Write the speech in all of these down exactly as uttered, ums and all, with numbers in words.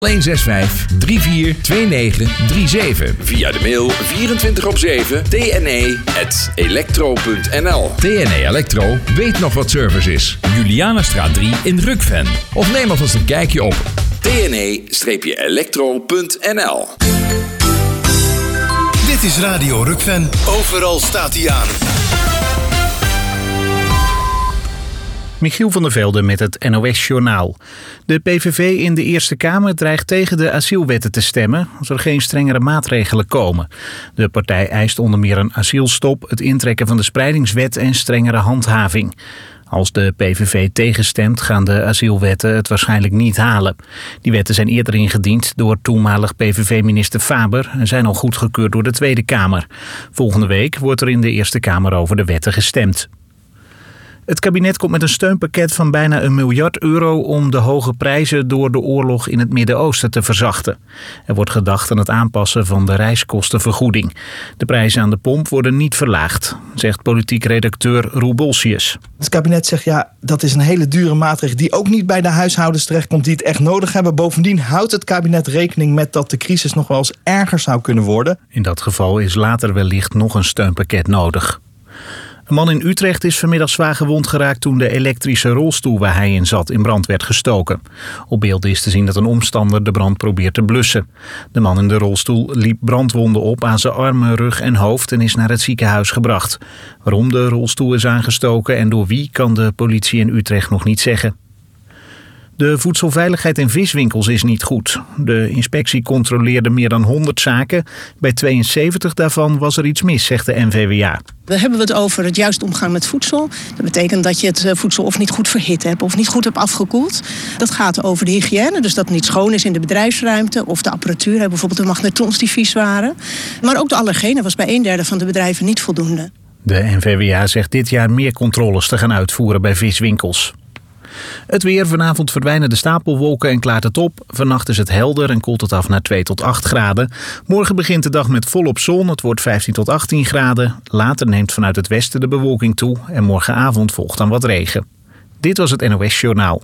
nul zes vijf drie vier twee negen drie zeven. Via de mail vierentwintig op zeven t n e at electro punt n l. T N E Electro weet nog wat service is. Julianastraat drie in Rukven. Of neem alvast een kijkje op t n e electro punt n l. Dit is Radio Rukven. Overal staat hij aan. Michiel van der Velde met het N O S-journaal. De P V V in de Eerste Kamer dreigt tegen de asielwetten te stemmen als er geen strengere maatregelen komen. De partij eist onder meer een asielstop, het intrekken van de spreidingswet en strengere handhaving. Als de P V V tegenstemt, gaan de asielwetten het waarschijnlijk niet halen. Die wetten zijn eerder ingediend door toenmalig P V V-minister Faber en zijn al goedgekeurd door de Tweede Kamer. Volgende week wordt er in de Eerste Kamer over de wetten gestemd. Het kabinet komt met een steunpakket van bijna een miljard euro om de hoge prijzen door de oorlog in het Midden-Oosten te verzachten. Er wordt gedacht aan het aanpassen van de reiskostenvergoeding. De prijzen aan de pomp worden niet verlaagd, zegt politiek redacteur Roel Bolsius. Het kabinet zegt ja, dat is een hele dure maatregel die ook niet bij de huishoudens terechtkomt die het echt nodig hebben. Bovendien houdt het kabinet rekening met dat de crisis nog wel eens erger zou kunnen worden. In dat geval is later wellicht nog een steunpakket nodig. Een man in Utrecht is vanmiddag zwaar gewond geraakt toen de elektrische rolstoel waar hij in zat in brand werd gestoken. Op beelden is te zien dat een omstander de brand probeert te blussen. De man in de rolstoel liep brandwonden op aan zijn armen, rug en hoofd en is naar het ziekenhuis gebracht. Waarom de rolstoel is aangestoken en door wie kan de politie in Utrecht nog niet zeggen. De voedselveiligheid in viswinkels is niet goed. De inspectie controleerde meer dan honderd zaken. Bij tweeënzeventig daarvan was er iets mis, zegt de N V W A. We hebben het over het juist omgaan met voedsel. Dat betekent dat je het voedsel of niet goed verhit hebt of niet goed hebt afgekoeld. Dat gaat over de hygiëne, dus dat het niet schoon is in de bedrijfsruimte. Of de apparatuur, bijvoorbeeld de magnetrons die vies waren. Maar ook de allergenen was bij een derde van de bedrijven niet voldoende. De N V W A zegt dit jaar meer controles te gaan uitvoeren bij viswinkels. Het weer. Vanavond verdwijnen de stapelwolken en klaart het op. Vannacht is het helder en koelt het af naar twee tot acht graden. Morgen begint de dag met volop zon. Het wordt vijftien tot achttien graden. Later neemt vanuit het westen de bewolking toe. En morgenavond volgt dan wat regen. Dit was het N O S-journaal.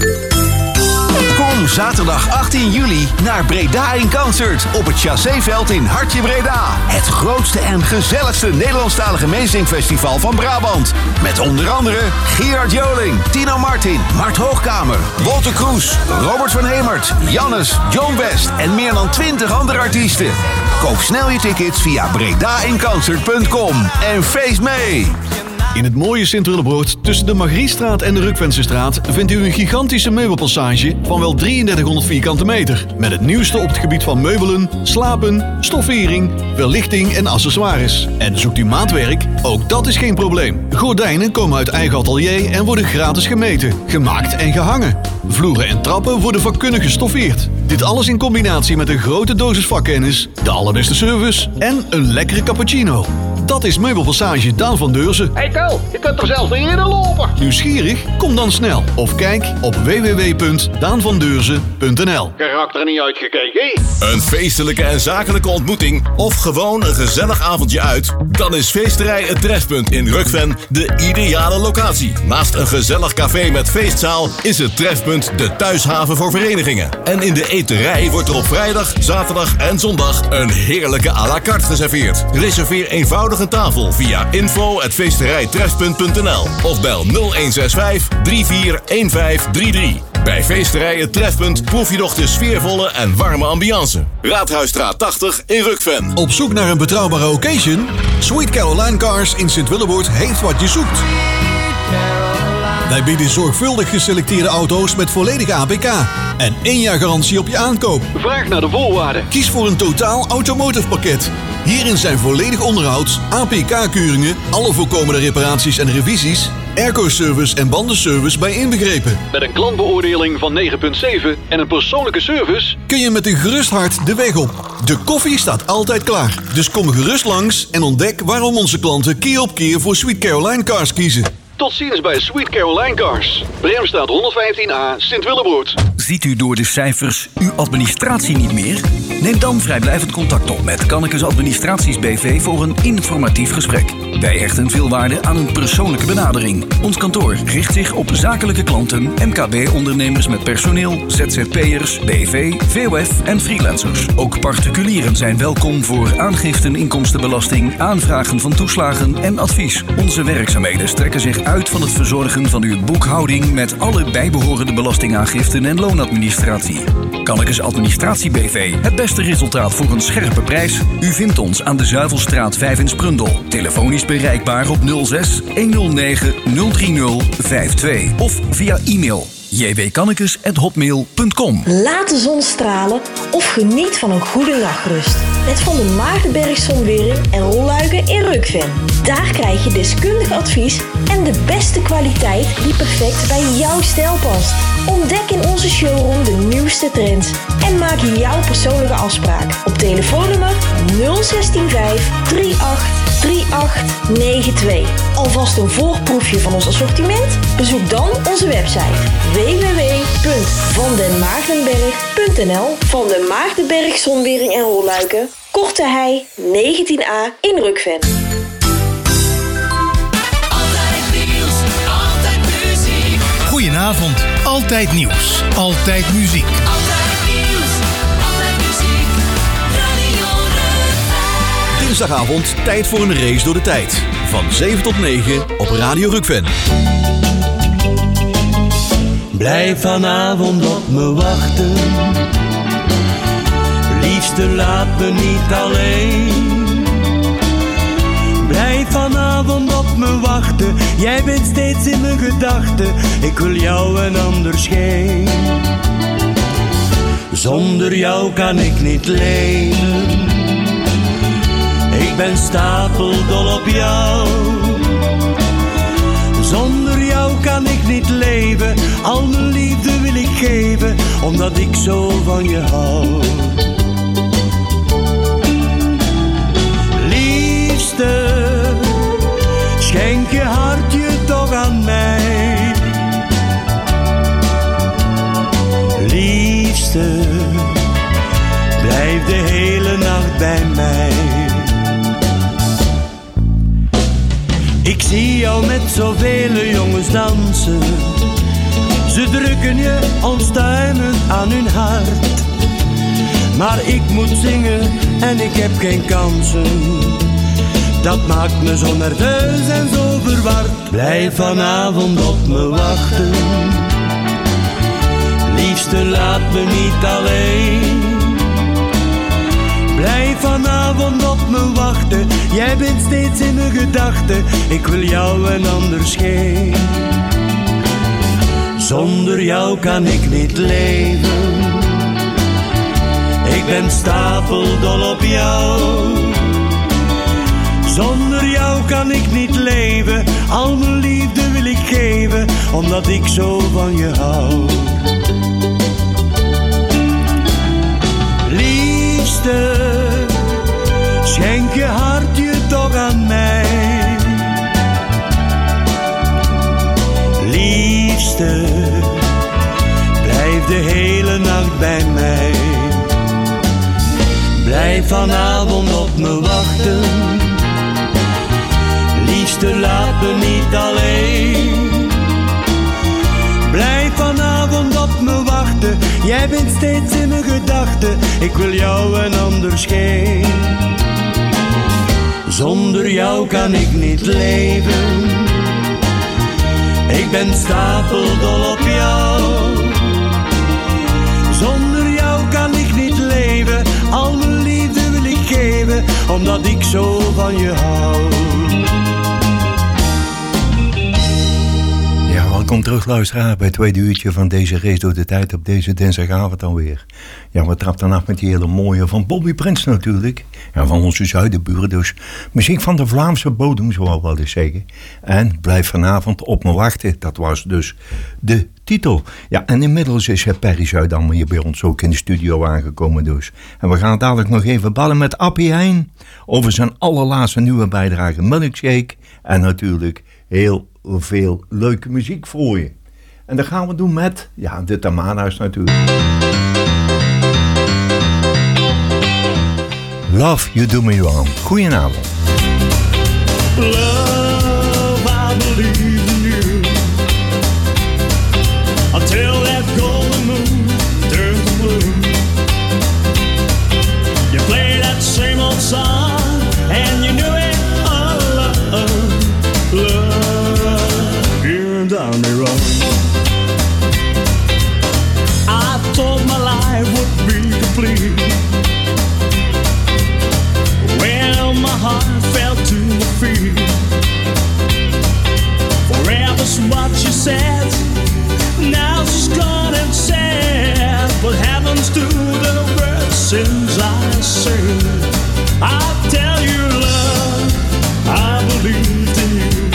Kom zaterdag achttien juli naar Breda in Concert op het Chasséveld in Hartje Breda. Het grootste en gezelligste Nederlandstalige meezingfestival van Brabant. Met onder andere Gerard Joling, Tino Martin, Mart Hoogkamer, Walter Kroes, Robert van Hemert, Jannes, John West en meer dan twintig andere artiesten. Koop snel je tickets via breda in concert punt com en feest mee! In het mooie Sint-Willebroord tussen de Margriestraat en de Rukvensestraat vindt u een gigantische meubelpassage van wel drieëndertighonderd vierkante meter. Met het nieuwste op het gebied van meubelen, slapen, stoffering, verlichting en accessoires. En zoekt u maatwerk? Ook dat is geen probleem. Gordijnen komen uit eigen atelier en worden gratis gemeten, gemaakt en gehangen. Vloeren en trappen worden vakkundig gestoffeerd. Dit alles in combinatie met een grote dosis vakkennis, de allerbeste service en een lekkere cappuccino. Dat is Meubelpassage Daan van Deurzen. Hey Ko, je kunt toch zelfs niet eerder lopen? Nieuwsgierig? Kom dan snel. Of kijk op w w w punt daan van deurzen punt n l. Geraakt er niet uitgekeken? Een feestelijke en zakelijke ontmoeting of gewoon een gezellig avondje uit? Dan is Feesterij Het Trefpunt in Rukven de ideale locatie. Naast een gezellig café met feestzaal is het Trefpunt de thuishaven voor verenigingen. En in de eterij wordt er op vrijdag, zaterdag en zondag een heerlijke à la carte geserveerd. Reserveer eenvoudig een tafel via info at feesterijtrefpunt punt n l of bel nul een zes vijf drie vier een vijf drie drie. Bij Feesterij Het Trefpunt proef je nog de sfeervolle en warme ambiance. Raadhuisstraat tachtig in Rukven. Op zoek naar een betrouwbare occasion? Sweet Caroline Cars in Sint-Willebroord heeft wat je zoekt. Wij bieden zorgvuldig geselecteerde auto's met volledige A P K en één jaar garantie op je aankoop. Vraag naar de voorwaarden. Kies voor een totaal automotive pakket. Hierin zijn volledig onderhoud, A P K-keuringen, alle voorkomende reparaties en revisies, airco-service en bandenservice bij inbegrepen. Met een klantbeoordeling van negen komma zeven en een persoonlijke service kun je met een gerust hart de weg op. De koffie staat altijd klaar. Dus kom gerust langs en ontdek waarom onze klanten keer op keer voor Sweet Caroline Cars kiezen. Tot ziens bij Sweet Caroline Cars. Bremstraat honderdvijftien A, Sint-Willebroord. Ziet u door de cijfers uw administratie niet meer? Neem dan vrijblijvend contact op met Kannekes Administraties B V voor een informatief gesprek. Wij hechten veel waarde aan een persoonlijke benadering. Ons kantoor richt zich op zakelijke klanten, M K B-ondernemers met personeel, Z Z P'ers, B V, V O F en freelancers. Ook particulieren zijn welkom voor aangiften inkomstenbelasting, aanvragen van toeslagen en advies. Onze werkzaamheden strekken zich uit van het verzorgen van uw boekhouding met alle bijbehorende belastingaangiften en loonadministratie. Kannekes Administratie B V. Het beste resultaat voor een scherpe prijs. U vindt ons aan de Zuivelstraat vijf in Sprundel. Telefonisch bereikbaar op nul zes honderdnegen nul drie nul vijf twee of via e-mail j w kannekes at hotmail punt com. Laat de zon stralen of geniet van een goede nachtrust. Met Van der Maartenberg Zonwering en rolluiken in Rukven. Daar krijg je deskundig advies en de beste kwaliteit die perfect bij jouw stijl past. Ontdek in onze showroom de nieuwste trends en maak jouw persoonlijke afspraak op telefoonnummer nul een zes vijf drie acht drie acht negen twee. Alvast een voorproefje van ons assortiment? Bezoek dan onze website w w w punt van den maartenberg punt n l. Van den Maartenberg Zonwering en Rolluiken, Korte Hei negentien a in Rukven. Altijd nieuws, altijd muziek. Goedenavond, altijd nieuws, altijd muziek. Altijd nieuws, altijd muziek. Radio Rukven. Dinsdagavond tijd voor een race door de tijd. Van zeven tot negen op Radio Rukven. Blijf vanavond op me wachten. Liefste, laat me niet alleen. Blijf vanavond op me wachten. Jij bent steeds in mijn gedachten. Ik wil jou en anders geen. Zonder jou kan ik niet leven. Ik ben stapeldol op jou. Zonder jou kan ik niet leven. Al mijn liefde wil ik geven, omdat ik zo van je hou. Liefste, schenk je hartje toch aan mij. Liefste, blijf de hele nacht bij mij. Ik zie jou met zoveel jongens dansen. Ze drukken je onstuimend aan hun hart. Maar ik moet zingen en ik heb geen kansen. Dat maakt me zo nerveus en zo verward. Blijf vanavond op me wachten. Liefste, laat me niet alleen. Blijf vanavond op me wachten. Jij bent steeds in mijn gedachten. Ik wil jou en anders geen. Zonder jou kan ik niet leven. Ik ben stapeldol op jou. Zonder jou kan ik niet leven. Al mijn liefde wil ik geven, omdat ik zo van je hou. Liefste, schenk je hartje toch aan mij. Liefste, blijf de hele nacht bij mij. Blijf vanavond op me wachten. Liefste, laat me niet alleen. Blijf vanavond op me wachten. Jij bent steeds in mijn gedachten. Ik wil jou en anders geen. Zonder jou kan ik niet leven. Ik ben stapeldol op jou. Zonder jou kan ik niet leven. Al mijn liefde wil ik geven, omdat ik zo van je hou. Ja, welkom terug luisteraar bij het tweede uurtje van deze race door de tijd op deze dinsdagavond alweer. Ja, we trappen af met die hele mooie van Bobby Prince natuurlijk. Ja, van onze zuidenburen dus. Muziek van de Vlaamse bodem, zoals we wel eens zeggen. En blijf vanavond op me wachten. Dat was dus de titel. Ja, en inmiddels is Perry Zuidam hier bij ons ook in de studio aangekomen dus. En we gaan dadelijk nog even ballen met Appie Heijn over zijn allerlaatste nieuwe bijdrage Milkshake. En natuurlijk heel veel leuke muziek voor je. En dat gaan we doen met, ja, de Tamara's natuurlijk. Love You Do Me Wrong. Goedenavond. Love, I believe in you. Until that golden moon turns blue. You play that same old song, and you knew it all along. Love, you done me wrong. I thought my life would be complete. Well, my heart fell to my feet. Forever's what you said. Now she's gone and sad. What happens to the words since I sing? I tell you, love, I believed in you.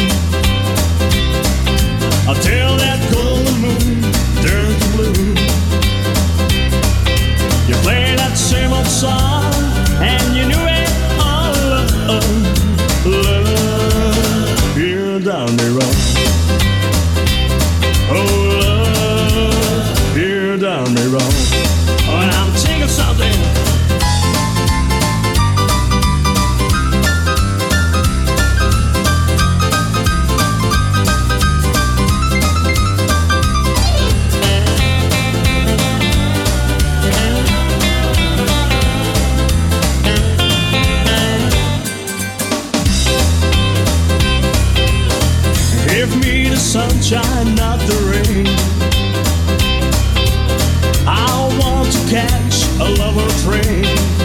Until that golden moon turned blue. You play that same old song, and you knew it all along. Love, you done me wrong. Oh, love, you done me wrong. Oh, and I'm singing something. Give me the sunshine, not the rain. I want to catch a lover train.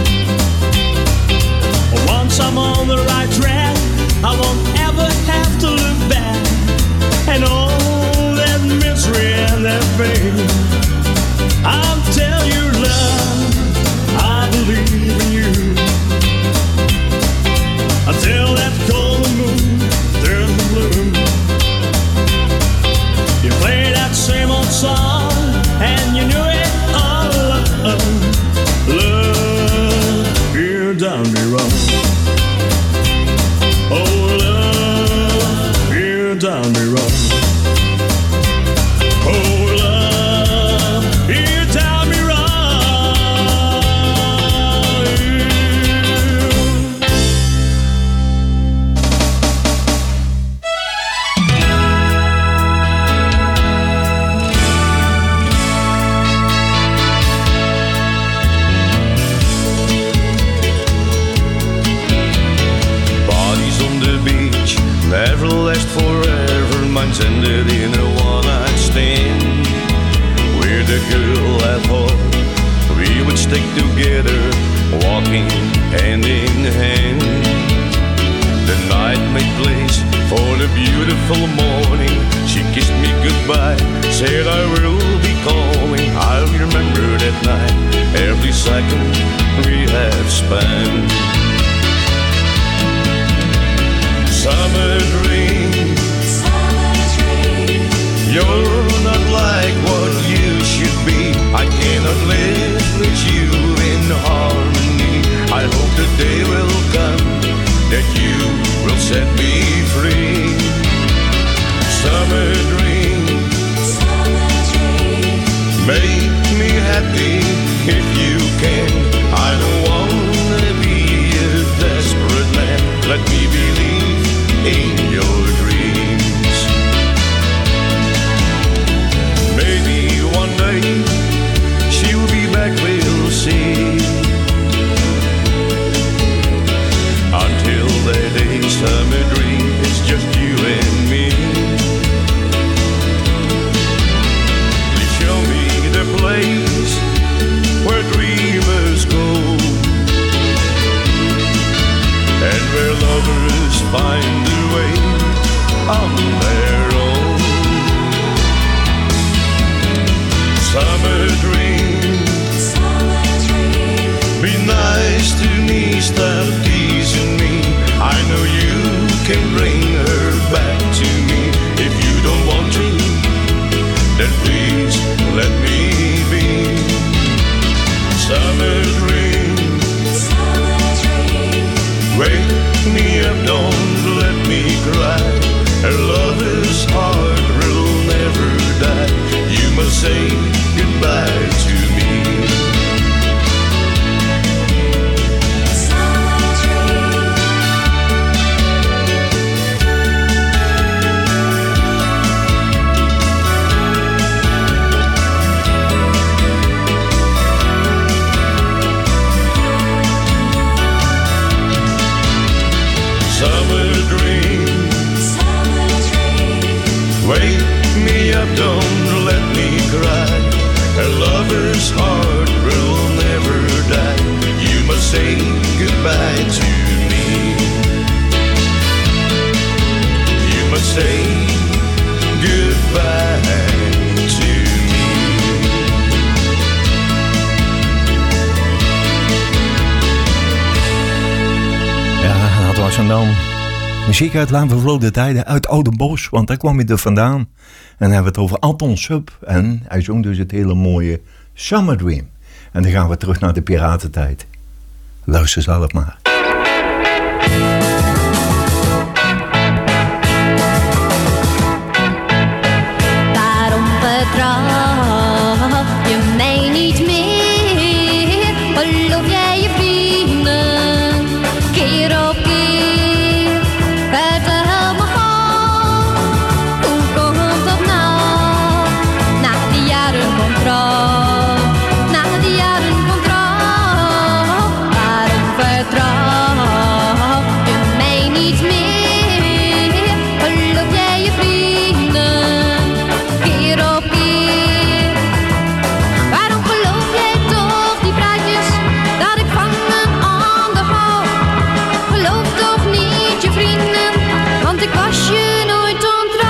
Once I'm on the right track, I won't ever have to look back. And all that misery and that pain, I'll tell you, love, I believe in you. Until that golden moon turns blue. You play that same old song, and you knew it all along. Love, you done me wrong. Oh, love, you done me wrong. Oh, love, you done me wrong. Never last forever, mine's ended in a one-night stand. With a girl I thought we would stick together, walking hand in hand. The night made place for the beautiful morning. She kissed me goodbye, said I will be calling. I'll remember that night, every second we have spent. Summer dream, summer dream. You're not like what you should be. I cannot live with you in harmony. I hope the day will come that you will set me free. Summer dream, summer dream. Make me happy if you can. I don't wanna be a desperate man. Let me believe in your dreams. Maybe one day she'll be back, we'll see. Until that day, summer dream, it's just you and me. Please show me the place where dreamers go, and where lovers find their way on their own. Summer dream, summer dream. Be nice to me, stop teasing me. I know you can bring her back to me. If you don't want to, then please let me be. Summer dream, summer dream. Wake me up, don't let me cry. Her lover's heart will never die. was en dan muziek uit lang vervlogen tijden, uit Oudenbosch, want daar kwam hij er vandaan. En dan hebben we het over Anton Sub en hij zong dus het hele mooie Summer Dream. En dan gaan we terug naar de piratentijd. Luister zelf maar. Waarom vertrouw je mij niet meer? Geloof jij je vrienden keer op keer? Vertel me gauw, hoe komt dat nou? Na die jaren van trouw, na die jaren van trouw. Waarom vertrouw je mij niet meer? Geloof jij je vrienden keer op keer? Waarom geloof jij toch die praatjes dat ik van een ander hou? Geloof toch niet je vrienden, want ik was je nooit ontrouw.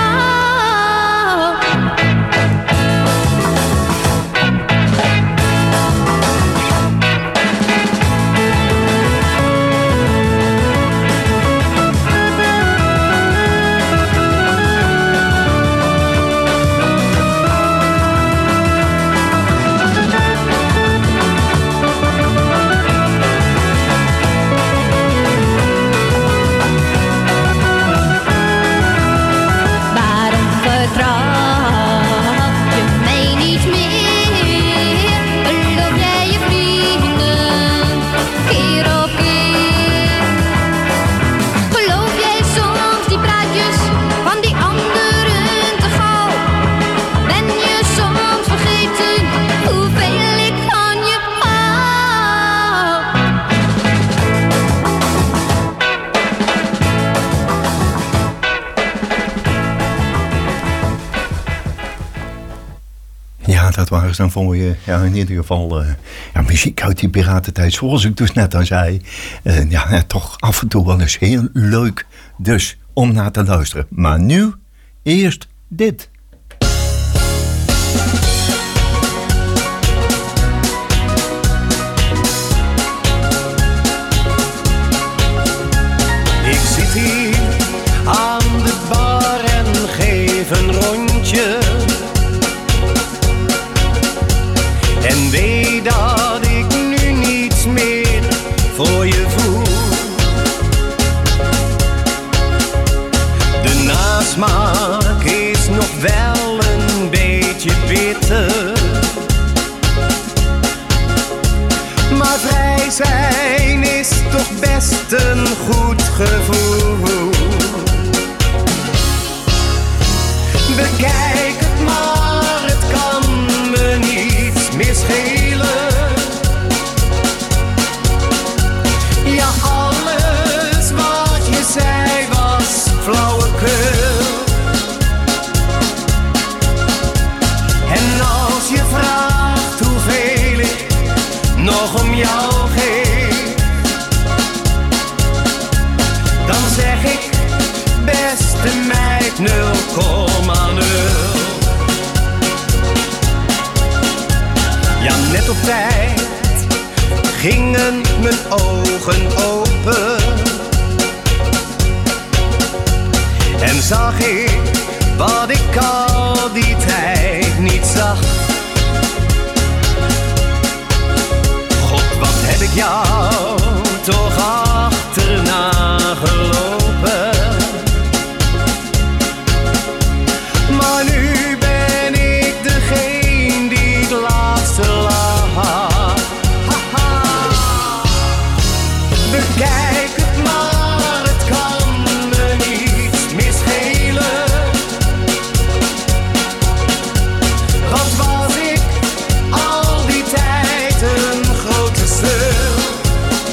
Waarom vertrouw je mij niet meer? Geloof jij je vrienden keer op keer? Geloof jij soms die praatjes van die anderen te gauw? Ben je soms vergeten hoeveel ik van je hou? Ja, dat waren ze dan voor je. Ja, in ieder geval uh, ja, muziek uit die piratentijd. Zoals ik dus net al zei. Uh, ja, ja, toch af en toe wel eens heel leuk. Dus om naar te luisteren. Maar nu eerst dit. Ik zit hier aan de bar en geef een rondje. En weet dat ik nu niets meer voor je voel. De nasmaak is nog wel een beetje bitter. Maar vrij zijn is toch best een goed gevoel. Bekijk het maar, het kan me niets meer schelen. Ja, alles wat je zei was flauwekul. En als je vraagt hoeveel ik nog om jou geef, dan zeg ik, beste meid, nul komma nul. Ja, net op tijd gingen mijn ogen open. En zag ik wat ik al die tijd niet zag. God, wat heb ik jou toch achterna gelopen. Maar nu ben ik degene die het laatste lacht. Bekijk het maar, het kan me niets meer schelen. Wat was ik al die tijd een grote stuk.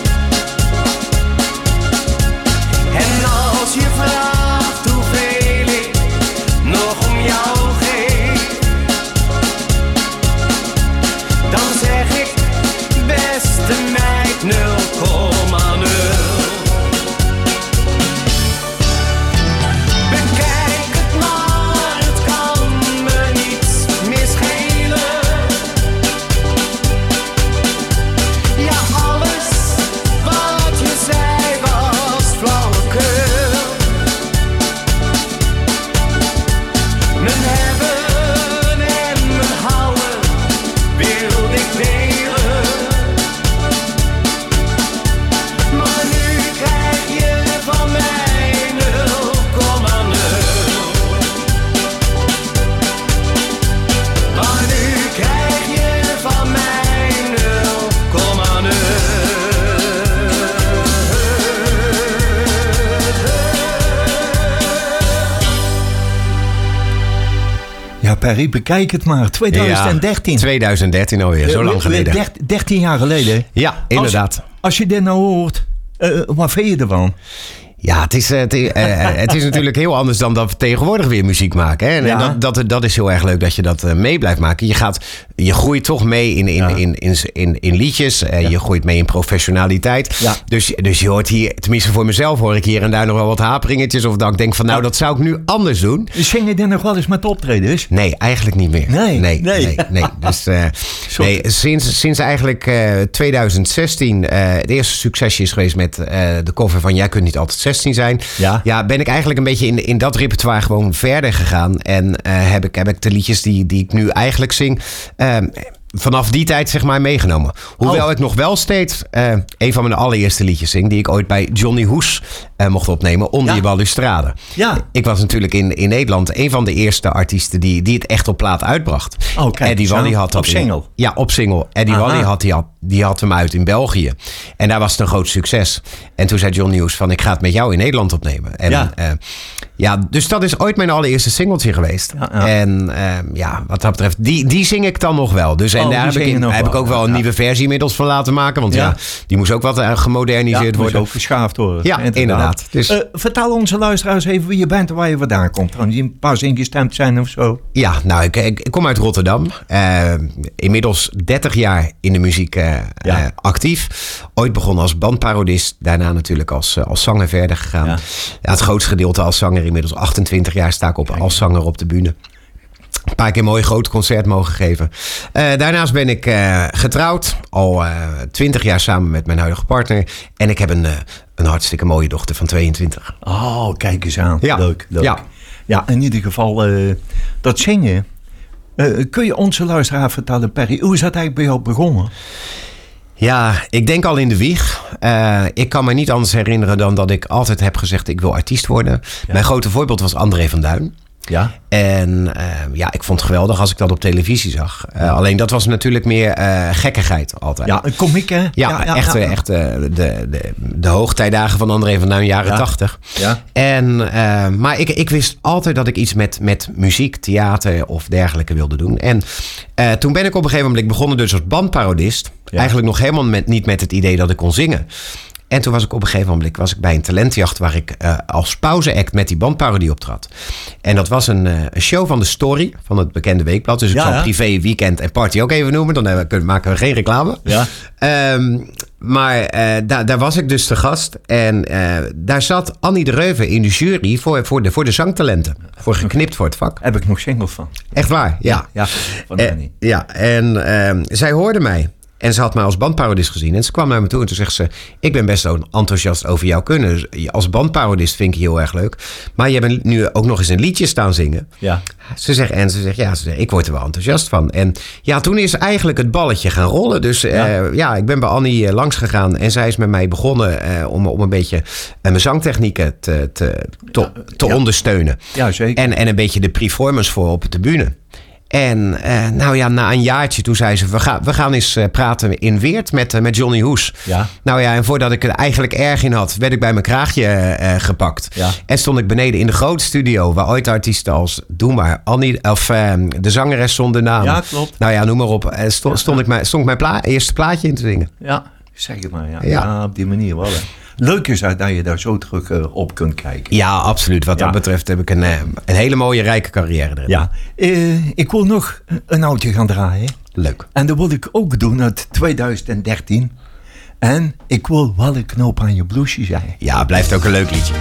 Perry, bekijk het maar. twintig dertien. Ja, twintig dertien alweer, zo lang geleden. dertien jaar geleden. Ja, inderdaad. Als, als je dit nou hoort, uh, wat vind je ervan? Ja, het is, het, is, uh, het is natuurlijk heel anders dan dat we tegenwoordig weer muziek maken. Hè? En Ja. dat, dat, dat is heel erg leuk dat je dat uh, mee blijft maken. Je, gaat, je groeit toch mee in, in, ja. in, in, in, in liedjes. Uh, ja. Je groeit mee in professionaliteit. Ja. Dus, dus je hoort hier, tenminste voor mezelf hoor ik hier en daar nog wel wat haperingetjes. Of dat ik denk van nou, ja. dat zou ik nu anders doen. Zing je dit nog wel eens met optredens? Nee, eigenlijk niet meer. Nee, nee, nee. nee, nee. Dus uh, nee, sinds, sinds eigenlijk uh, twintig zestien uh, het eerste succesje is geweest met uh, de cover van Jij kunt niet altijd zestien zijn. Ja. Ja, ben ik eigenlijk een beetje in, in dat repertoire gewoon verder gegaan. En uh, heb, ik, heb ik de liedjes die, die ik nu eigenlijk zing Uh, vanaf die tijd zeg maar meegenomen. Hoewel oh. ik nog wel steeds uh, een van mijn allereerste liedjes zing die ik ooit bij Johnny Hoes uh, mocht opnemen. Onder ja. je balustrade. Ja. Ik was natuurlijk in, in Nederland een van de eerste artiesten die, die het echt op plaat uitbracht. Oh, kijk, Eddie Wally had dat op single? In, ja, op single. Eddie Wally had, die had, die had hem uit in België. En daar was het een groot succes. En toen zei Johnny Hoes van ik ga het met jou in Nederland opnemen. En, ja. Uh, ja, dus dat is ooit mijn allereerste singeltje geweest. Ja, ja. En uh, ja, wat dat betreft, die, die zing ik dan nog wel. Dus en oh, daar heb, ik, in, heb ik ook wel een ja. nieuwe versie inmiddels van laten maken. Want ja, ja die moest ook wat uh, gemoderniseerd ja, worden. Moest ook geschaafd worden. Ja, inderdaad. inderdaad. Dus, uh, vertel onze luisteraars even wie je bent en waar je vandaan komt. Kan die een paar ingestemd zijn of zo? Ja, nou, ik, ik, ik kom uit Rotterdam. Uh, inmiddels dertig jaar in de muziek uh, ja. uh, actief. Ooit begonnen als bandparodist. Daarna natuurlijk als, uh, als zanger verder gegaan. Ja. Ja, het grootste gedeelte als zanger. Inmiddels achtentwintig jaar sta ik op als zanger op de bühne. Een paar keer een mooi groot concert mogen geven. Uh, daarnaast ben ik uh, getrouwd. Al twintig uh, jaar samen met mijn huidige partner. En ik heb een, uh, een hartstikke mooie dochter van tweeëntwintig. Oh, kijk eens aan. Ja. Leuk, leuk. Ja. ja, in ieder geval uh, dat zingen. Uh, kun je onze luisteraar vertellen, Perry, hoe is dat eigenlijk bij jou begonnen? Ja, ik denk al in de wieg. Uh, ik kan me niet anders herinneren dan dat ik altijd heb gezegd ik wil artiest worden. Ja. Mijn grote voorbeeld was André van Duin. Ja. En uh, ja, ik vond het geweldig als ik dat op televisie zag. Uh, alleen dat was natuurlijk meer uh, gekkigheid altijd. Ja, een komiek hè? Ja, ja, ja echt, ja. echt uh, de, de, de hoogtijdagen van André van Duin, jaren tachtig. Ja. Ja. En, uh, maar ik, ik wist altijd dat ik iets met, met muziek, theater of dergelijke wilde doen. En uh, toen ben ik op een gegeven moment begonnen dus als bandparodist. Ja. Eigenlijk nog helemaal met, niet met het idee dat ik kon zingen. En toen was ik op een gegeven moment was ik bij een talentjacht waar ik uh, als pauzeact met die bandparodie optrad. En dat was een, uh, een show van de Story, van het bekende weekblad. Dus ik ja, zal ja. privé, weekend en party ook even noemen. Dan hebben we, maken we geen reclame. Ja. Um, maar uh, daar, daar was ik dus te gast. En uh, daar zat Annie de Reuven in de jury voor, voor, de, voor de zangtalenten. Voor Geknipt voor het vak. Heb ik nog singles van. Echt waar? Ja. Ja, van Annie. Uh, ja, en uh, zij hoorde mij. En ze had mij als bandparodist gezien. En ze kwam naar me toe en toen zegt ze... ik ben best wel enthousiast over jouw kunnen. Als bandparodist vind ik je heel erg leuk. Maar je bent nu ook nog eens een liedje staan zingen. Ja. Ze zegt, en ze zegt, ja, ze zegt, ik word er wel enthousiast van. En ja, toen is eigenlijk het balletje gaan rollen. Dus ja, uh, ja ik ben bij Annie uh, langs gegaan. En zij is met mij begonnen uh, om, om een beetje uh, mijn zangtechnieken te, te, te, ja, te ja. ondersteunen. Ja, zeker. En, en een beetje de performance voor op de bühne. En uh, nou ja, na een jaartje toen zei ze... we gaan, we gaan eens uh, praten in Weert met, uh, met Johnny Hoes. Ja. Nou ja, en voordat ik er eigenlijk erg in had... werd ik bij mijn kraagje uh, gepakt. Ja. En stond ik beneden in de grote studio... waar ooit artiesten als, doe maar, Annie... of uh, de zangeres zonder naam. Ja, klopt. Nou ja, noem maar op. Uh, stond, stond, ja. ik mijn, stond ik mijn pla- eerste plaatje in te zingen. Ja, zeg het maar. Ja, ja. ja op die manier wel. Hè. Leuk is dat je daar zo terug uh, op kunt kijken. Ja, absoluut. Wat ja. dat betreft heb ik een, een hele mooie, rijke carrière erin. Ja. Uh, ik wil nog een oudje gaan draaien. Leuk. En dat wil ik ook doen uit twintig dertien. En ik wil wel een knoop aan je blouseje zijn. Ja, blijft ook een leuk liedje.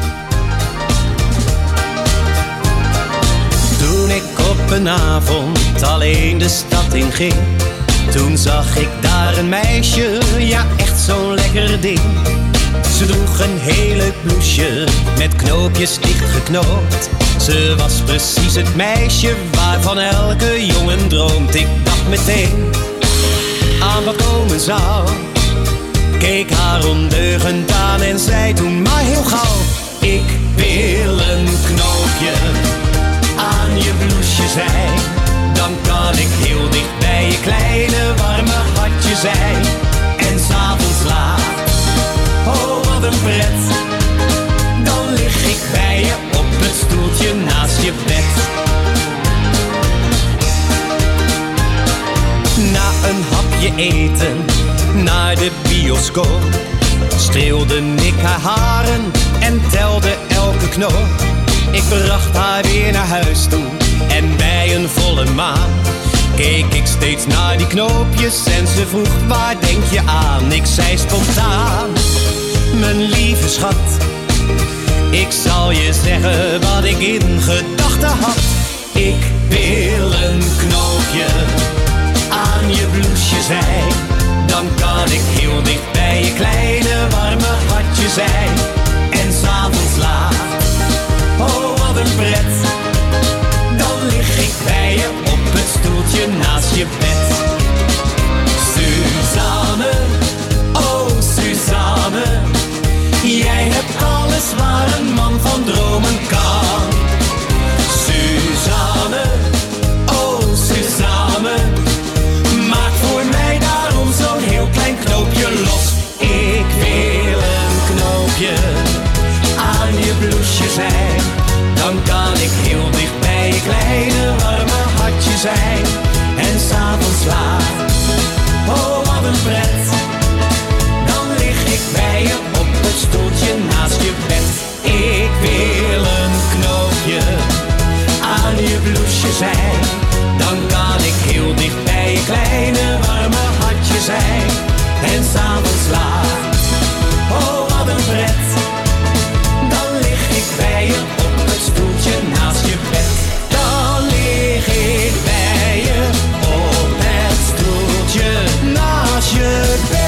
Toen ik op een avond alleen de stad in ging... toen zag ik daar een meisje, ja echt zo'n lekker ding... Ze droeg een heel leuk blouseje met knoopjes dichtgeknoopt. Ze was precies het meisje waarvan elke jongen droomt. Ik dacht meteen aan wat komen zou. Keek haar ondeugend aan en zei toen maar heel gauw: ik wil een knoopje aan je blouseje zijn. Dan kan ik heel dicht bij je kleine warme hartje zijn. En 's avonds laat, oh wat een pret, dan lig ik bij je op het stoeltje naast je bed. naar de bioscoop. Streelde ik haar haren en telde elke knoop. Ik bracht haar weer naar huis toe en bij een volle maan keek ik steeds naar die knoopjes en ze vroeg waar denk je aan? Ik zei spontaan, mijn lieve schat, ik zal je zeggen wat ik in gedachten had. Ik wil een knoopje aan je bloesje zijn, dan kan ik heel dicht bij je kleine warme hartje zijn. En 's avonds laat, oh wat een pret, dan lig ik bij je op het stoeltje naast je bed. Suzanne, oh Suzanne, jij hebt alles waar een man van dromen kan. Suzanne, oh Suzanne, maak voor mij daarom zo'n heel klein knoopje los. Ik wil een knoopje aan je bloesje zijn, dan kan ik heel dicht bij je kleine warme hartje zijn. En 's avonds laat, oh wat een pret, dan lig ik bij je op het stoeltje naast je bed. Ik wil een knoopje aan je bloesje zijn, dan kan ik heel dicht bij je kleine warme hartje zijn. En 's avonds laat, oh wat een pret, dan lig ik bij je op het stoeltje naast je bed. Dan lig ik bij je op het stoeltje naast je bed.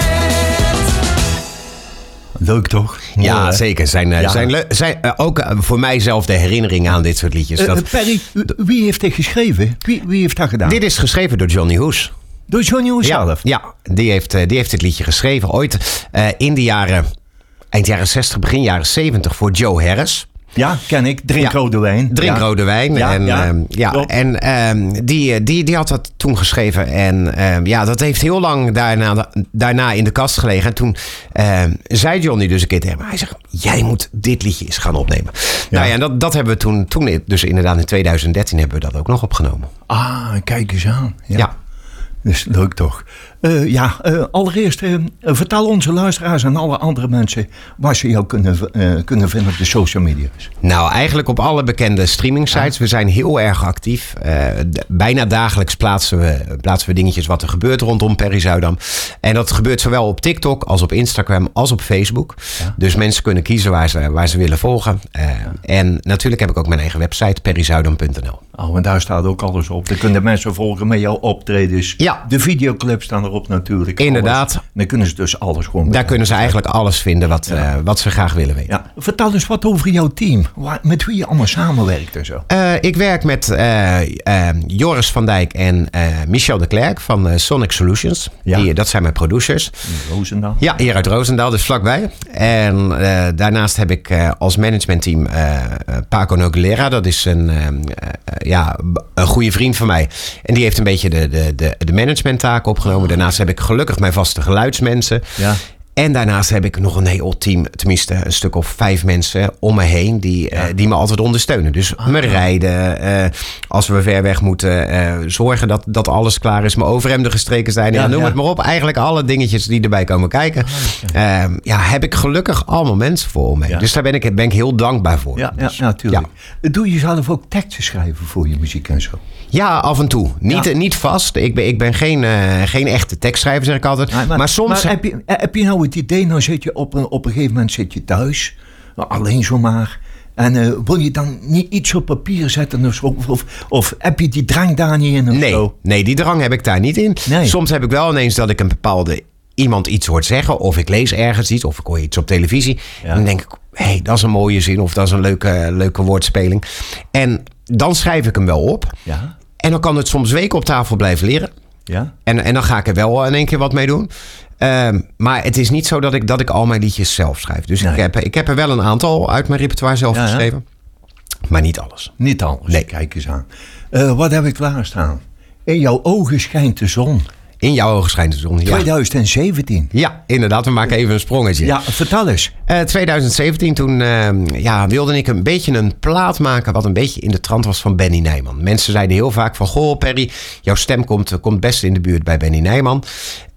Leuk toch? Mooi, ja, hè? zeker. Zijn, ja. zijn, le- zijn uh, ook uh, voor mijzelf de herinnering aan dit soort liedjes. Uh, dat... Perry, wie heeft dit geschreven? Wie, wie heeft dat gedaan? Dit is geschreven door Johnny Hoes. Door Johnny Hoes ja, zelf? Ja, die heeft, uh, die heeft dit liedje geschreven. Ooit uh, in de jaren, eind jaren zestig, begin jaren zeventig voor Joe Harris. Ja, ken ik. Drink ja. rode wijn. Drink ja. rode wijn. Ja, en ja. Um, ja, en um, die, die, die had dat toen geschreven. En um, ja, dat heeft heel lang daarna, daarna in de kast gelegen. En toen um, zei Johnny dus een keer tegen me. Hij zegt, jij moet dit liedje eens gaan opnemen. Ja. Nou ja, en dat, dat hebben we toen, toen, dus inderdaad in twintig dertien hebben we dat ook nog opgenomen. Ah, kijk eens aan. Ja. ja. Dus leuk toch. Uh, ja, uh, allereerst uh, vertel onze luisteraars en alle andere mensen waar ze jou kunnen, uh, kunnen vinden op de social media's. Nou, eigenlijk op alle bekende streaming sites. We zijn heel erg actief. Uh, d- bijna dagelijks plaatsen we, plaatsen we dingetjes wat er gebeurt rondom Perry Zuidam. En dat gebeurt zowel op TikTok als op Instagram als op Facebook. Ja. Dus mensen kunnen kiezen waar ze, waar ze willen volgen. Uh, ja. En natuurlijk heb ik ook mijn eigen website, perry zuidam punt n l. Oh, en daar staat ook alles op. Dan kunnen mensen volgen met jouw optredens. Ja. De videoclips staan erop natuurlijk. Inderdaad. Alles. Dan kunnen ze dus alles gewoon... Daar kunnen ze eigenlijk alles vinden wat, ja. uh, wat ze graag willen weten. Ja. Vertel eens wat over jouw team. Waar, met wie je allemaal samenwerkt en zo. Uh, ik werk met uh, uh, Joris van Dijk en uh, Michel de Klerk van uh, Sonic Solutions. Ja. Die, dat zijn mijn producers. In Roosendaal. Ja, hier uit Roosendaal, dus vlakbij. En uh, daarnaast heb ik uh, als managementteam uh, Paco Noguera. Dat is een, uh, uh, ja, een goede vriend van mij. En die heeft een beetje de, de, de, de managementtaken opgenomen. Daarnaast heb ik gelukkig mijn vaste geluidsmensen. Ja. En daarnaast heb ik nog een heel team, tenminste een stuk of vijf mensen om me heen die, ja. uh, die me altijd ondersteunen. Dus ah, me rijden, uh, als we ver weg moeten, uh, zorgen dat, dat alles klaar is, mijn overhemden gestreken zijn. Ja, en noem ja. het maar op. Eigenlijk alle dingetjes die erbij komen kijken. Ah, uh, ja, heb ik gelukkig allemaal mensen voor me. Ja. Dus daar ben ik, ben ik heel dankbaar voor. Ja, dus, ja natuurlijk. Ja. Doe je zelf ook teksten schrijven voor je muziek en zo? Ja, af en toe. Niet, ja. niet vast. Ik ben, ik ben geen, uh, geen echte tekstschrijver, zeg ik altijd. Maar, maar, maar soms... Maar heb, je, heb je nou het idee, nou zit je op een, op een gegeven moment zit je thuis, alleen zomaar. En uh, wil je dan niet iets op papier zetten of, of, of, of heb je die drang daar niet in? Of nee, zo? nee, die drang heb ik daar niet in. Nee. Soms heb ik wel ineens dat ik een bepaalde iemand iets hoort zeggen, of ik lees ergens iets, of ik hoor iets op televisie. Ja. En dan denk ik, hé, hey, dat is een mooie zin, of dat is een leuke, leuke woordspeling. En dan schrijf ik hem wel op. Ja. En dan kan het soms weken op tafel blijven liggen. Ja. En, en dan ga ik er wel in één keer wat mee doen. Um, maar het is niet zo dat ik, dat ik al mijn liedjes zelf schrijf. Dus nee. ik, heb, ik heb er wel een aantal uit mijn repertoire zelf ja, geschreven. Ja. Maar niet alles. Niet alles, nee. Kijk eens aan. Uh, wat heb ik klaarstaan? In jouw ogen schijnt de zon. In jouw ogen schijnt de zon, ja. twintig zeventien. Ja, inderdaad. We maken even een sprongetje. Ja, vertel eens. Uh, twintig zeventien, toen uh, ja, wilde ik een beetje een plaat maken wat een beetje in de trant was van Benny Nijman. Mensen zeiden heel vaak van, goh Perry, jouw stem komt, komt best in de buurt bij Benny Nijman.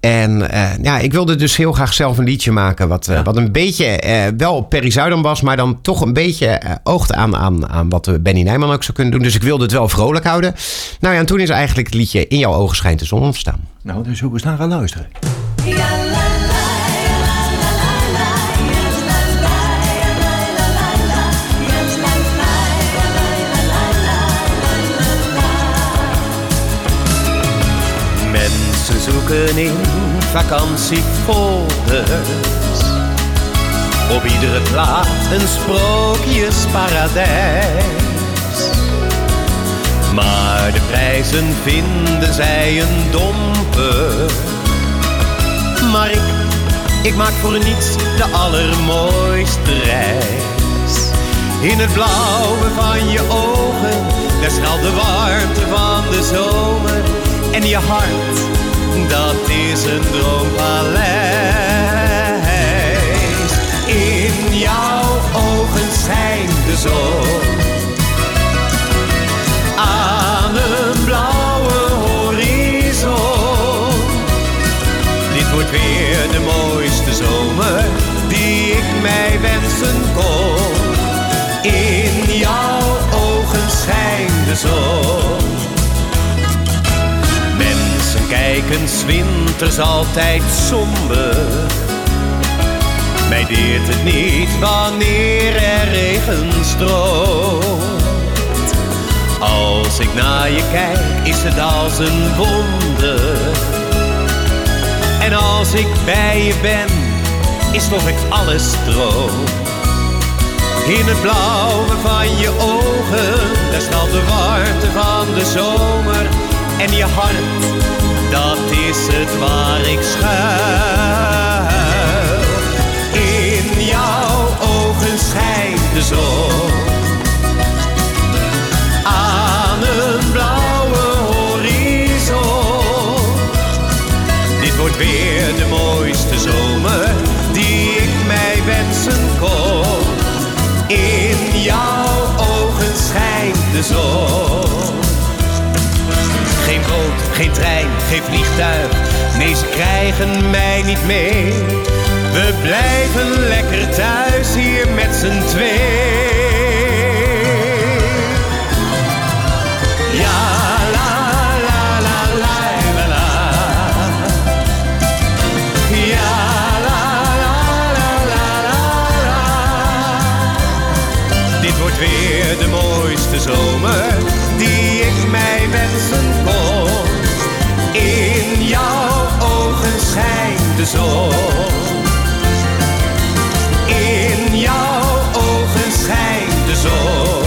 En uh, ja, ik wilde dus heel graag zelf een liedje maken. Wat, uh, ja. wat een beetje uh, wel Perry Zuidam was. Maar dan toch een beetje uh, oogde aan, aan, aan wat Benny Nijman ook zou kunnen doen. Dus ik wilde het wel vrolijk houden. Nou ja, en toen is eigenlijk het liedje In jouw ogen schijnt de zon ontstaan. Nou, daar zullen we eens naar gaan luisteren. Mensen zoeken in vakantiefolders op iedere plaat een sprookjesparadijs. Maar de prijzen vinden zij een domper. Maar ik, ik maak voor niets de allermooiste reis. In het blauwe van je ogen, daar straalt de warmte van de zomer. En je hart, dat is een droompaleis. In jouw ogen schijnt de zon. Aan een blauwe horizon. Dit wordt weer de mooiste zomer die ik mij wensen kon. In jouw ogen schijnt de zon. Mensen kijken 's winters altijd somber. Mij deert het niet wanneer er regen stroomt. Als ik naar je kijk, is het als een wonder. En als ik bij je ben, is toch ik alles droom. In het blauwe van je ogen, daar straalt de warmte van de zomer. En je hart, dat is het waar ik schuil. In jouw ogen schijnt de zon. Aan een blauwe horizon. Dit wordt weer de mooiste zomer die ik mij wensen kon. In jouw ogen schijnt de zon. Geen boot, geen trein, geen vliegtuig. Nee, ze krijgen mij niet mee. We blijven lekker thuis hier met z'n twee. Ja, la, la, la, la, la, la. Ja, la, la, la, la, la, la. Dit wordt weer de mooiste zomer die ik mij wensen kon. In jouw ogen schijnt de zon. In jouw ogen schijnt de zon.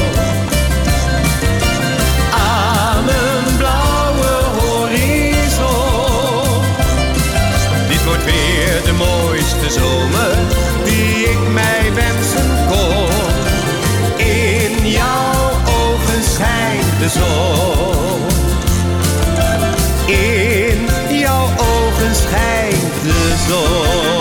Aan een blauwe horizon. Dit wordt weer de mooiste zomer die ik mij wensen kon. In jouw ogen schijnt de zon. In jouw ogen schijnt de zon.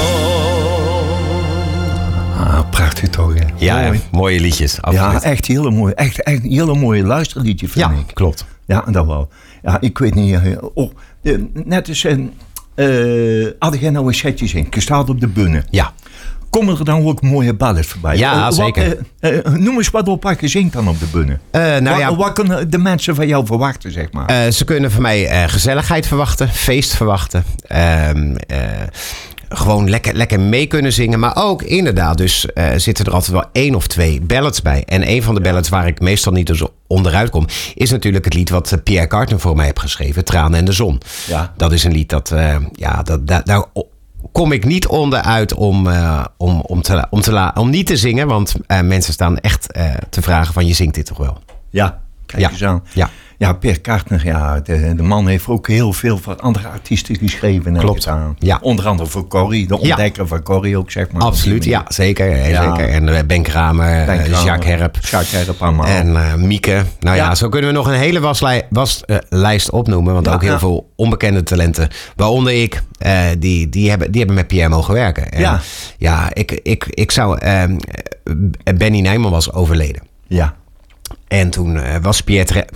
Ah, prachtig toch, hè? Ja, mooi. Mooie liedjes, absoluut. Ja, echt hele mooie, echt, echt hele mooie luisterliedje, vind ja, ik. Klopt. Ja, dat wel. Ja, ik weet niet. Uh, oh, de, net als een. Uh, had jij nou een setjes in? Je staat op de bühne. Ja. Komen er dan ook mooie ballads voorbij? Ja, uh, wat, zeker. Uh, uh, noem eens wat op wat je zingt dan op de bühne. Uh, nou wat, ja, wat kunnen de mensen van jou verwachten, zeg maar? Uh, ze kunnen van mij uh, gezelligheid verwachten, feest verwachten. Uh, uh, gewoon lekker, lekker mee kunnen zingen. Maar ook inderdaad, dus uh, zitten er altijd wel één of twee ballads bij. En een van de ballads waar ik meestal niet dus onderuit kom, is natuurlijk het lied wat Pierre Carter voor mij heeft geschreven, Tranen en de Zon. Ja. Dat is een lied dat, uh, ja, dat, dat daar kom ik niet onderuit om, uh, om, om, te, om, te la, om niet te zingen. Want uh, mensen staan echt uh, te vragen van, je zingt dit toch wel? Ja, kijk ja. eens aan. Ja. Ja, Pierre Carter, ja, de, de man heeft ook heel veel voor andere artiesten geschreven. Klopt. Aan. Ja. Onder andere voor Corrie, de ontdekker ja. van Corrie ook, zeg maar. Absoluut, ja, zeker. Ja. zeker. En uh, Ben Kramer, Ben Kramer, Jacques Herp. Jacques Herp allemaal. En uh, Mieke. Nou ja. ja, zo kunnen we nog een hele waslijst was, uh, lijst opnoemen. Want ja, ook heel ja. veel onbekende talenten, waaronder ik, uh, die, die, hebben, die hebben met Pierre mogen werken. En, ja. Ja, ik, ik, ik zou... Uh, Benny Nijman was overleden. Ja. En toen uh, was Pierre...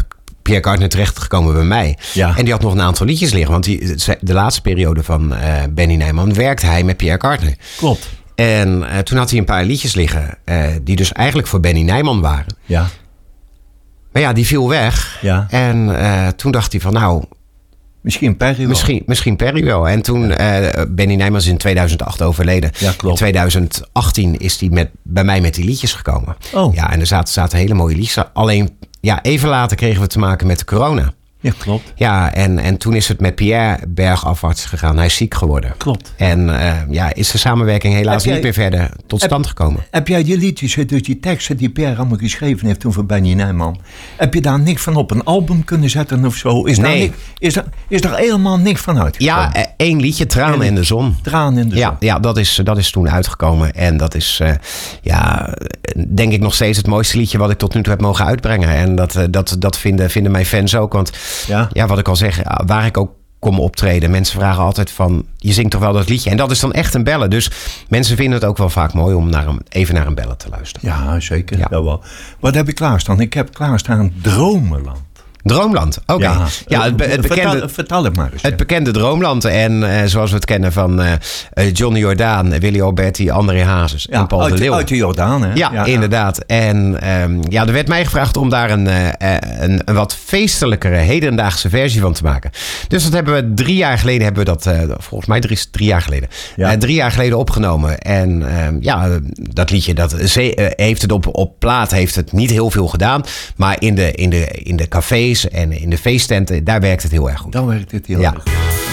Pierre Cardin terechtgekomen bij mij. Ja. En die had nog een aantal liedjes liggen. Want die, de laatste periode van uh, Benny Nijman werkte hij met Pierre Cardin. Klopt. En uh, toen had hij een paar liedjes liggen. Uh, die dus eigenlijk voor Benny Nijman waren. Ja. Maar ja, die viel weg. Ja. En uh, toen dacht hij van nou... Misschien Perry wel. Misschien, misschien Perry wel. En toen, uh, Benny Nijman is in tweeduizend acht overleden. Ja, klopt. In tweeduizend achttien is hij met, bij mij met die liedjes gekomen. Oh. Ja, en er zaten, zaten hele mooie liedjes. Alleen, ja, even later kregen we te maken met de corona. Ja, klopt. Ja, en, en toen is het met Pierre bergafwaarts gegaan. Hij is ziek geworden. Klopt. En uh, ja, is de samenwerking helaas Heb jij- niet meer verder tot heb- stand gekomen. Heb jij die liedjes, dus die teksten die Pierre allemaal geschreven heeft toen voor Benny Nijman, heb je daar niks van op een album kunnen zetten of zo? Is, daar, Nee. niks, is, daar, is daar helemaal niks van uitgekomen? Ja, eh, één liedje, Tranen in de Zon. Tranen in de Ja, Zon. ja dat, is, dat is toen uitgekomen. En dat is, uh, ja, denk ik nog steeds het mooiste liedje wat ik tot nu toe heb mogen uitbrengen. En dat, uh, dat, dat vinden, vinden mijn fans ook. Want Ja. ja, wat ik al zeg, waar ik ook kom optreden, mensen vragen altijd van, je zingt toch wel dat liedje? En dat is dan echt een bellen. Dus mensen vinden het ook wel vaak mooi om naar een, even naar een bellen te luisteren. Ja, zeker. Ja. Dat wel. Wat heb ik klaarstaan? Ik heb klaarstaan Dromenland. Droomland, oké. Ja, Ja, het, be- het bekende, vertel, vertel het maar eens. het bekende Droomland. En uh, zoals we het kennen van uh, uh, Johnny Jordaan, Willy Alberti, André Hazes Ja, en Paul uit, de Leeuw. uit de Jordaan, hè? Ja, ja, inderdaad. En um, ja, er werd mij gevraagd om daar een, uh, een, een wat feestelijkere, hedendaagse versie van te maken. Dus dat hebben we drie jaar geleden, hebben we dat, uh, volgens mij drie, drie jaar geleden, Ja. uh, drie jaar geleden opgenomen. En um, ja, dat liedje, dat ze, uh, heeft het op, op plaat, heeft het niet heel veel gedaan. Maar in de, in de, in de cafés en in de feesttenten, daar werkt het heel erg goed. Dan werkt het heel Ja. erg goed.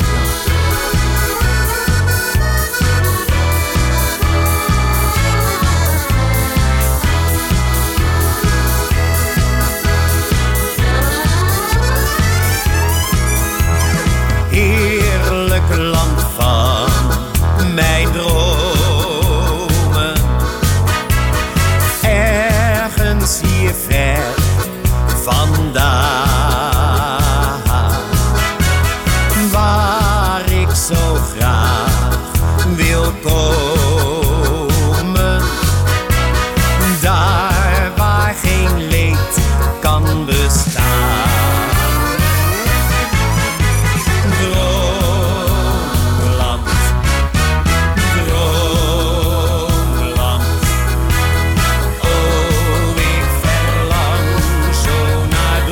Heerlijk land van mijn dromen. Ergens hier ver vandaan. Waar ik zo graag wil komen. Daar waar geen leed kan bestaan. Droomland, droomland. Oh, ik verlang zo naar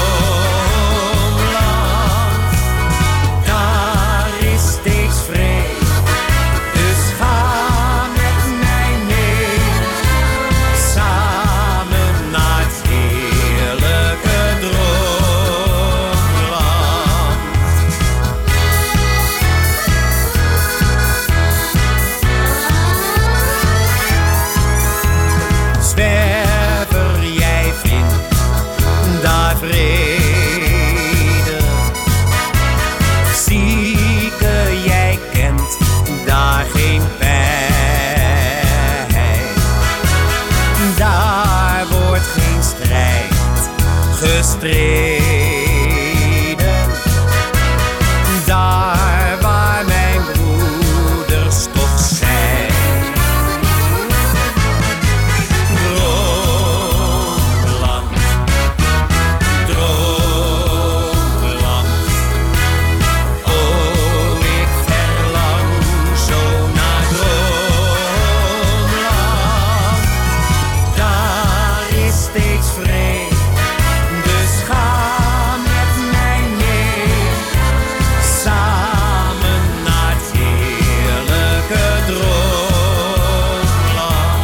droomland. Daar is steeds vrede, dus ga met mij mee. Samen naar het heerlijke droomland. Zwerver, jij vindt daar vrede. Zieke, jij kent daar geen pijn. Daar wordt geen strijd gestreden. Daar waar mijn broeders toch zijn. Droomland, droomland. Oh, ik verlang zo naar droomland. Daar is steeds vrede, dus ga met mij mee. Samen naar het heerlijke droomland.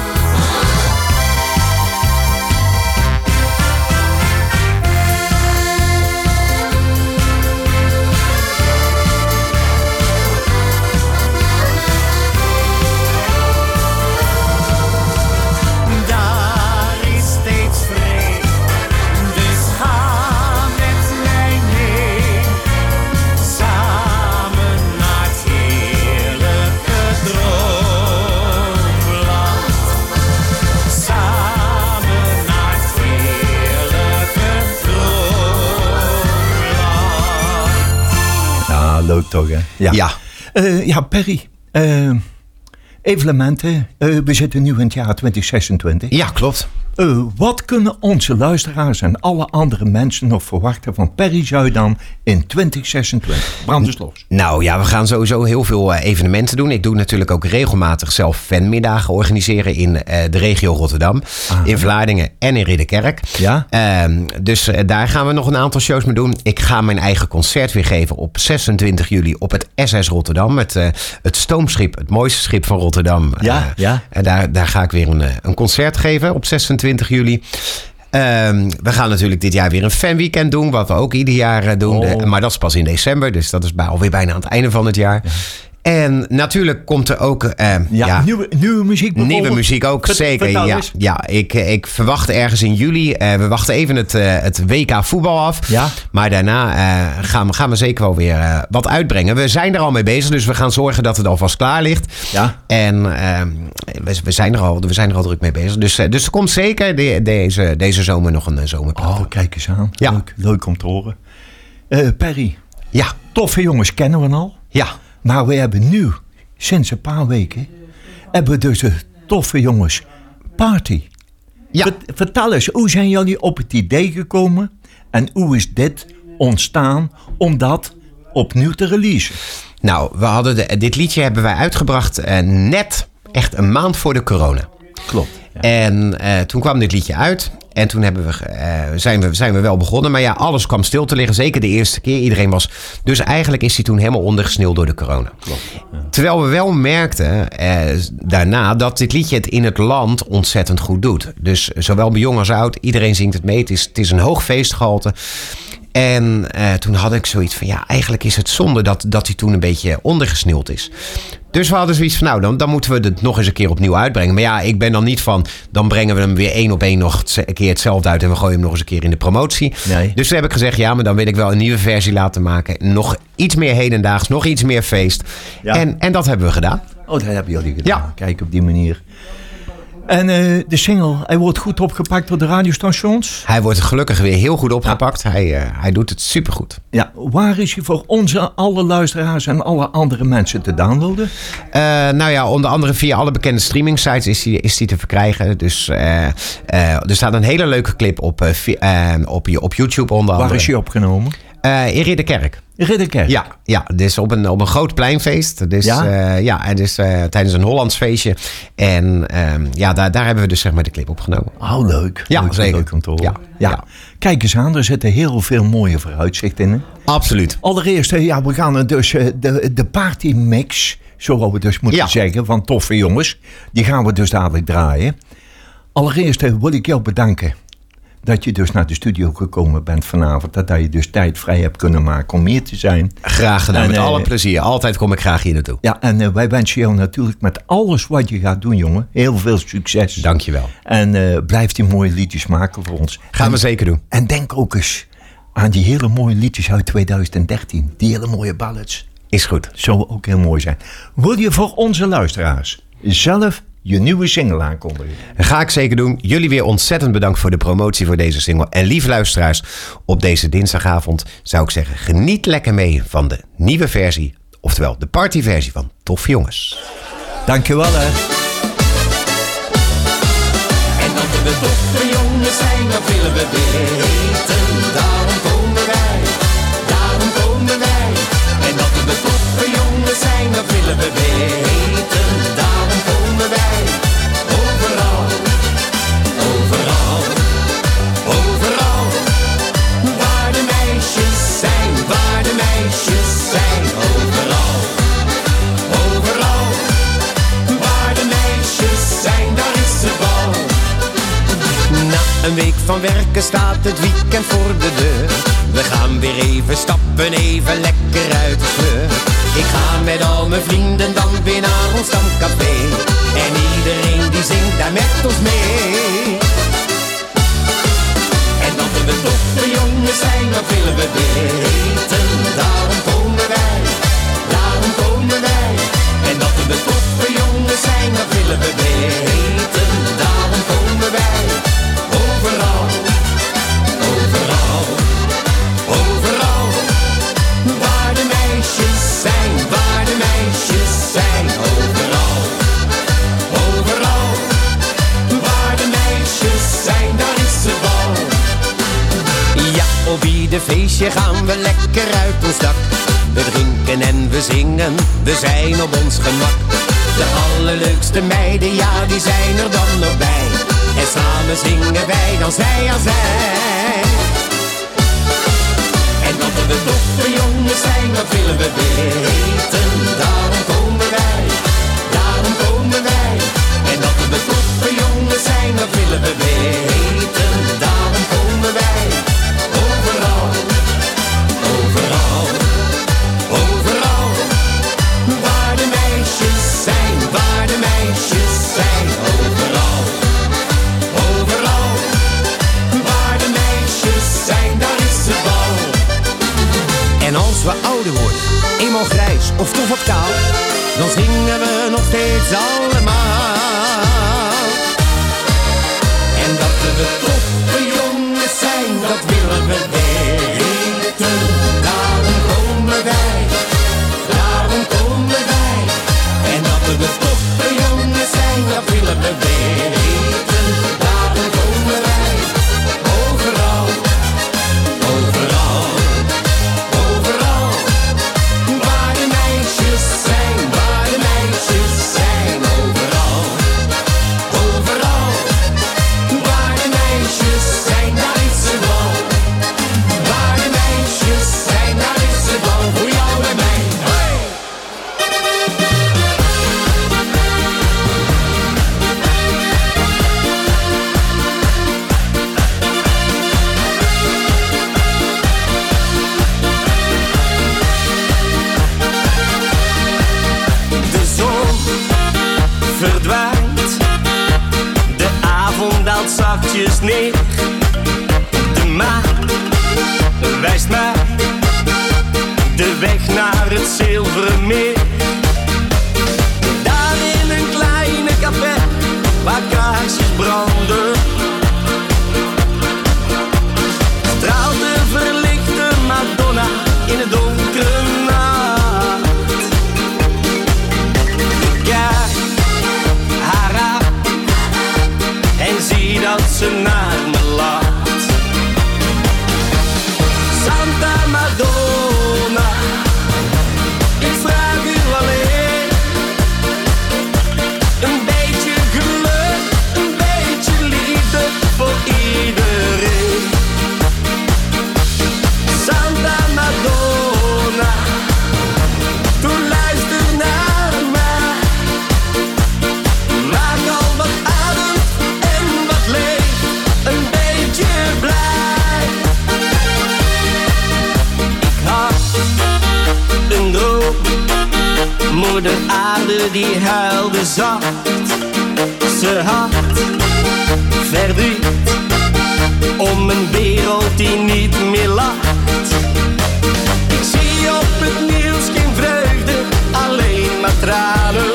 Daar is steeds vrede, dus ga met mij mee. Samen naar het heerlijke droomland. Samen naar het heerlijke droomland. Ja, leuk toch, hè? Ja. Ja. Eh, ja, Perry. eh, evenementen. Eh, we zitten nu in het jaar twintig zesentwintig. Ja, klopt. Uh, wat kunnen onze luisteraars en alle andere mensen nog verwachten van Perry Zuidam in twintig zesentwintig? Brand dus los. Nou ja, we gaan sowieso heel veel uh, evenementen doen. Ik doe natuurlijk ook regelmatig zelf fanmiddagen organiseren in uh, de regio Rotterdam. Aha. In Vlaardingen en in Ridderkerk. Ja? Uh, dus uh, daar gaan we nog een aantal shows mee doen. Ik ga mijn eigen concert weer geven op zesentwintig juli op het S S Rotterdam. Het, uh, het stoomschip, het mooiste schip van Rotterdam. Ja, uh, ja. En daar, daar ga ik weer een, een concert geven op zesentwintig juli. Um, we gaan natuurlijk dit jaar weer een fanweekend doen, wat we ook ieder jaar uh, doen. Oh. De, maar dat is pas in december, dus dat is bij, alweer bijna aan het einde van het jaar. Ja. En natuurlijk komt er ook... Uh, ja, ja, nieuwe, nieuwe muziek Nieuwe muziek ook, Vert, zeker. Ja, ja ik, ik verwacht ergens in juli... Uh, we wachten even het, uh, het W K voetbal af. Ja. Maar daarna uh, gaan, gaan we zeker wel weer uh, wat uitbrengen. We zijn er al mee bezig, dus we gaan zorgen dat het alvast klaar ligt. Ja. En uh, we, we, zijn er al, we zijn er al druk mee bezig. Dus, uh, dus er komt zeker de, deze, deze zomer nog een zomerplaat. Oh, kijk eens aan. Ja. Leuk, leuk om te horen. Uh, Perry. Ja. Toffe jongens kennen we al. Ja. Maar we hebben nu, sinds een paar weken, hebben we dus een Toffe Jongens party. Ja. Vertel eens, hoe zijn jullie op het idee gekomen? En hoe is dit ontstaan om dat opnieuw te releasen? Nou, we hadden de, dit liedje hebben wij uitgebracht uh, net echt een maand voor de corona. Klopt. Ja. En uh, toen kwam dit liedje uit. En toen hebben we, uh, zijn, we, zijn we wel begonnen. Maar ja, alles kwam stil te liggen. Zeker de eerste keer. Iedereen was... Dus eigenlijk is hij toen helemaal ondergesneeuwd door de corona. Klopt. Ja. Terwijl we wel merkten uh, daarna dat dit liedje het in het land ontzettend goed doet. Dus zowel bij jong als oud. Iedereen zingt het mee. Het is, het is een hoog feestgehalte. En uh, toen had ik zoiets van... Ja, eigenlijk is het zonde dat, dat hij toen een beetje ondergesneeuwd is. Dus we hadden zoiets van, nou, dan, dan moeten we het nog eens een keer opnieuw uitbrengen. Maar ja, ik ben dan niet van, dan brengen we hem weer één op één nog een keer hetzelfde uit en we gooien hem nog eens een keer in de promotie. Nee. Dus toen heb ik gezegd, ja, maar dan wil ik wel een nieuwe versie laten maken. Nog iets meer hedendaags, nog iets meer feest. Ja. En, en dat hebben we gedaan. Oh, dat hebben jullie gedaan. Ja. Kijk, op die manier. En uh, de single, hij wordt goed opgepakt door de radiostations? Hij wordt gelukkig weer heel goed opgepakt. Ja. Hij, uh, hij doet het supergoed. Ja, waar is hij voor onze alle luisteraars en alle andere mensen te downloaden? Uh, nou ja, onder andere via alle bekende streaming sites is hij is te verkrijgen. Dus uh, uh, er staat een hele leuke clip op, uh, uh, op, op YouTube onder andere. Waar is hij opgenomen? Uh, in Ridderkerk. Ridderkerk? Ja, ja, dus op een, op een groot pleinfeest. Dus, ja? Uh, ja, en dus uh, tijdens een Hollands feestje. En uh, ja, daar, daar hebben we dus zeg maar de clip opgenomen. Oh, leuk. Ja, leuk, zeker. Leuk om te horen. Ja, ja. ja. Kijk eens aan, er zitten heel veel mooie vooruitzichten in. Hè? Absoluut. Allereerst, ja, we gaan dus de, de party mix, zoals we dus moeten ja. zeggen, van Toffe Jongens. Die gaan we dus dadelijk draaien. Allereerst wil ik jou bedanken dat je dus naar de studio gekomen bent vanavond. Dat je dus tijd vrij hebt kunnen maken om hier te zijn. Graag gedaan, en, met uh, alle plezier. Altijd kom ik graag hier naartoe. Ja, en uh, wij wensen jou natuurlijk met alles wat je gaat doen, jongen. Heel veel succes. Dankjewel. En uh, blijf die mooie liedjes maken voor ons. Gaan en, we zeker doen. En denk ook eens aan die hele mooie liedjes uit twintig dertien. Die hele mooie ballads. Is goed. Zou ook heel mooi zijn. Wil je voor onze luisteraars zelf je nieuwe single aankondigen? Dat ga ik zeker doen. Jullie weer ontzettend bedankt voor de promotie voor deze single. En lieve luisteraars, op deze dinsdagavond zou ik zeggen, geniet lekker mee van de nieuwe versie. Oftewel de partyversie van Toffe Jongens. Dankjewel hè. En dat we de toffe jongens zijn, dat willen we weten. Daarom komen wij, daarom komen wij. En dat we de toffe jongens zijn, dat willen we weten. Daarom komen wij, overal, overal, overal. Waar de meisjes zijn, waar de meisjes zijn, overal, overal. Waar de meisjes zijn, daar is het bal. Na een week van werken staat het weekend voor de deur. We gaan weer even stappen, even lekker uit de kleur. Ik ga met al mijn vrienden dan weer naar ons stamcafé. En iedereen die zingt daar met ons mee. En dat we de toffe jongens zijn, dat willen we weten. Daarom komen wij, daarom komen wij. En dat we de toffe jongens zijn, dat willen we weten. Daarom komen wij, overal, overal, overal. Waar de meisjes zijn, waar de meisjes zijn, ieder feestje gaan we lekker uit ons dak. We drinken en we zingen, we zijn op ons gemak. De allerleukste meiden, ja die zijn er dan nog bij. En samen zingen wij dan zij aan zij. En dat we toffe jongens zijn, dat willen we weten. Daarom komen wij, daarom komen wij. En dat we toffe jongens zijn, dat willen we weten. Daarom komen wij, overal, overal, overal. Waar de meisjes zijn, waar de meisjes zijn, overal, overal. Waar de meisjes zijn, daar is het bal. En als we ouder worden, eenmaal grijs of toch wat kaal, dan zingen we nog steeds allemaal. En dat we toffe jongens zijn, dat willen we weten. Daarom komen wij, daarom komen wij. En dat we toffe jongens zijn, dat willen we weten. Daarom komen wij, overal, overal. Overal, waar de meisjes zijn, waar de meisjes zijn, overal, overal, waar de meisjes zijn, daar is het bal. Waar de meisjes zijn, daar is het bal, voor jou en mij. Hey! De zon verdwijnt, de avond daalt zachtjes neer. De maan wijst mij de weg naar het zilveren meer. Daar in een kleine café waar kaarsjes branden, straalt de verlichte Madonna in het donkere nacht. Ik kijk haar aan en zie dat ze naar me lacht. Santa Madonna, ik vraag u alleen een beetje geluk, een beetje liefde voor iedereen. Santa Madonna, toen luister naar mij. Maak al wat adem en wat leeg, een beetje blij. Ik had een droom, moeder aarde die huilde zacht. Ze had verdriet om een wereld die niet meer lacht. Ik zie op het nieuws geen vreugde, alleen maar tranen.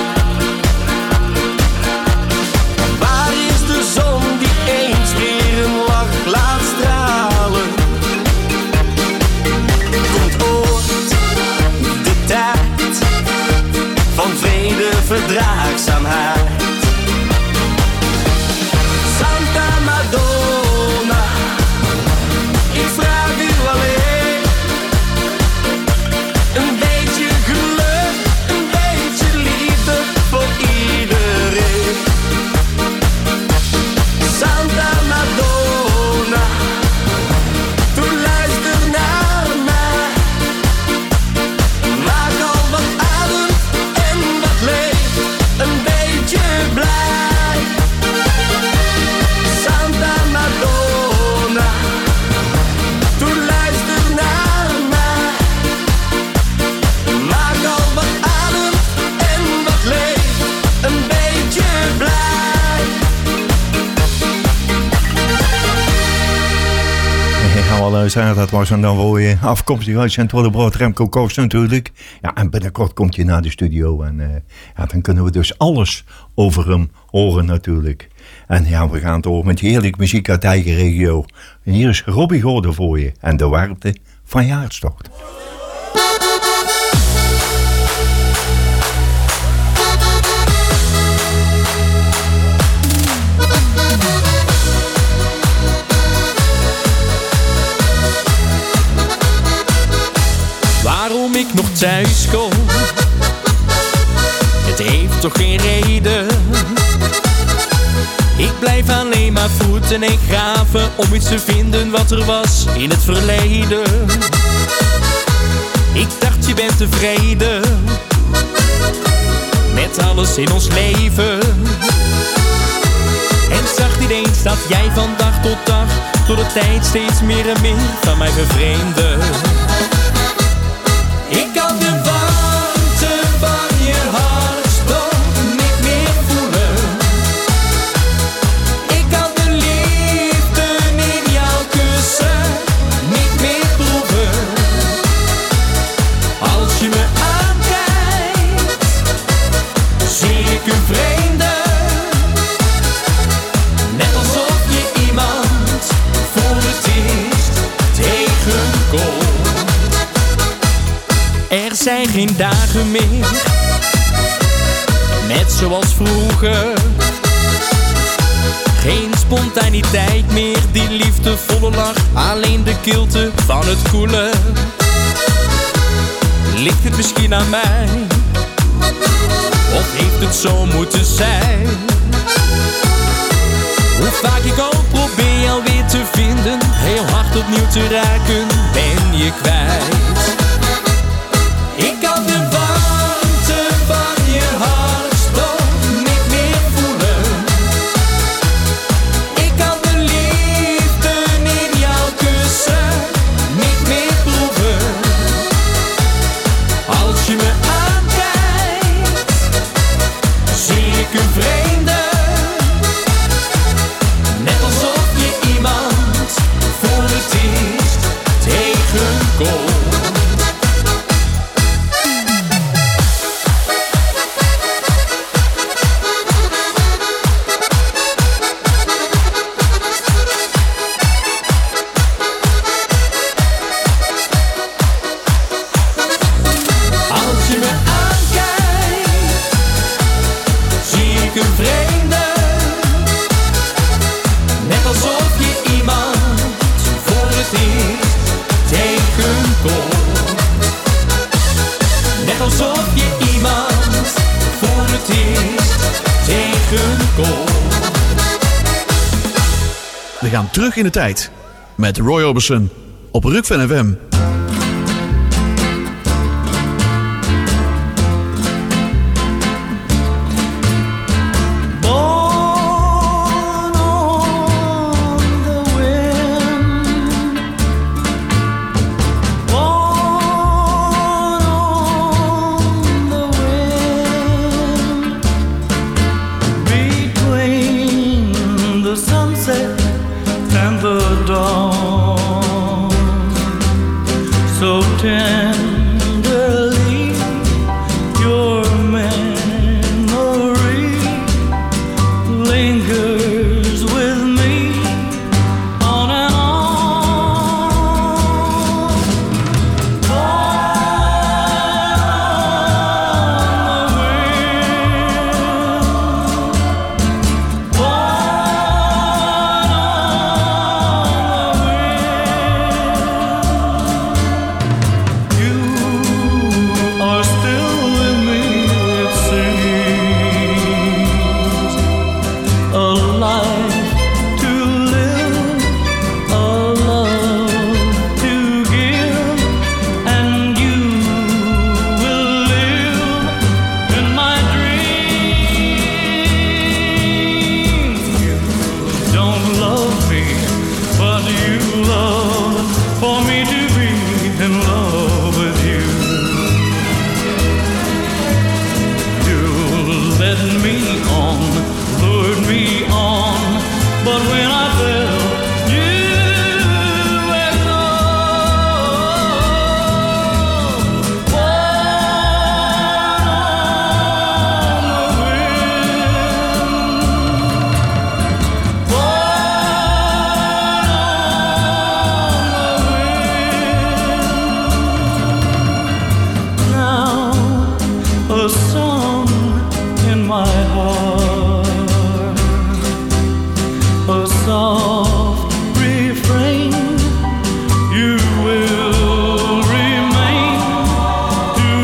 Waar is de zon die eens weer een lach laat stralen? Komt ooit de tijd van vrede, verdraagzaamheid? Santa Madonna, ik vraag u alleen een beetje geluk, een beetje liefde voor iedereen. Santa Madonna, toen luister naar mij. Maak al wat adem en wat leeg, een beetje blij. Santa Madonna, toen luister naar mij. Maak al wat adem en wat leeg, een beetje blij. Ja, wel luisteren, dat was hem dan voor je. Afkomstig uit Sint-Willebrood, Remco Koos natuurlijk. Ja, en binnenkort komt hij naar de studio. En uh, ja, dan kunnen we dus alles over hem horen natuurlijk. En ja, we gaan door met heerlijk muziek uit de eigen regio. En hier is Robbie Gordon voor je. En de warmte van je hartstocht. thuis kom. Het heeft toch geen reden. Ik blijf alleen maar voeten en graven om iets te vinden wat er was in het verleden. Ik dacht je bent tevreden met alles in ons leven. En zag niet eens dat jij van dag tot dag door de tijd steeds meer en meer van mij vervreemde. Ik kan de warmte van je hartstocht niet meer voelen. Ik kan de liefde in jouw kussen niet meer proeven. Als je me aankijkt, zie ik een vreemde. Net alsof je iemand voor het eerst tegenkomt. Er zijn geen dagen meer, net zoals vroeger. Geen spontaniteit meer, die liefdevolle lach, alleen de kilte van het koelen. Ligt het misschien aan mij, of heeft het zo moeten zijn? Hoe vaak ik ook probeer jou weer te vinden, heel hard opnieuw te raken, ben je kwijt. Ik kan de warmte van je hartstocht niet meer voelen. Ik kan de liefde in jouw kussen niet meer proeven. Als je me aankijkt, zie ik een vreemde. Net alsof je iemand voor het eerst tegenkomt. Als je me aankijkt, zie ik een vreemde. Net alsof je iemand voor het eerst tegenkomt. Net alsof je iemand voor het eerst tegenkomt. We gaan terug in de tijd met Roy Orbison op Rukven F M. Between the sunset and the dawn, so tenderly your memory lingers with me on and on. Are still with me, it seems. A life to live, a love to give, and you will live in my dreams. You don't love me, but you love for me to be in love with you. You led me on, lured me on, but when I fell, you let go. On the wind, now a song in my heart, a soft refrain. You will remain to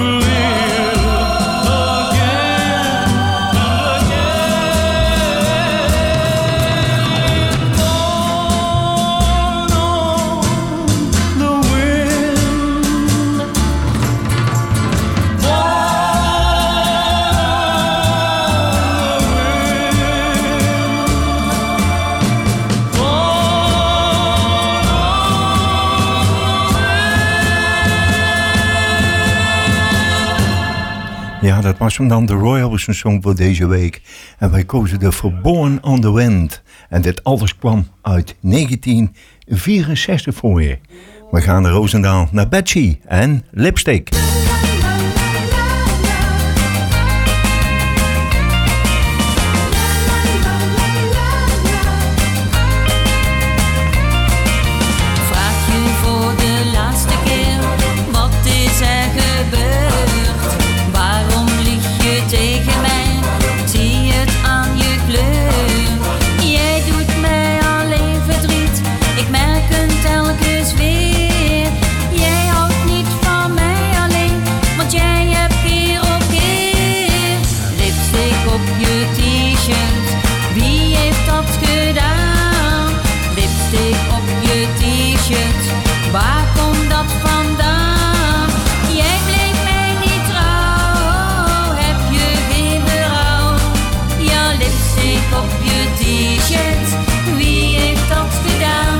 Ja, dat was hem dan, de Roy Orbison song voor deze week. En wij kozen de For Born on the Wind. En dit alles kwam uit negentien vierenzestig voor je. We gaan naar Roosendaal, naar Betsy en Lipstick. Waar komt dat vandaan? Jij bleef mij niet trouw. Heb je geen berouw? Ja, lipstick op je t-shirt. Wie heeft dat gedaan?